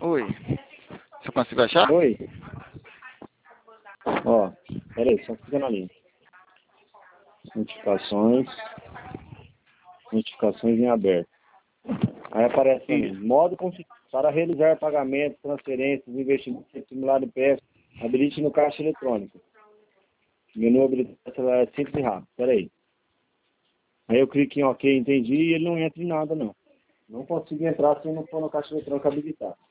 Oi. Você conseguiu achar? Oi. Ó, peraí, só fica na linha. Notificações em aberto. Aí aparece também, modo para realizar pagamentos, transferências, investimentos, simular IPS, habilite no caixa eletrônico. Menu habilitar celular simples e rápido. Peraí. Aí eu clico em OK, entendi, e ele não entra em nada não. Não consigo entrar se eu não for no caixa eletrônico habilitar.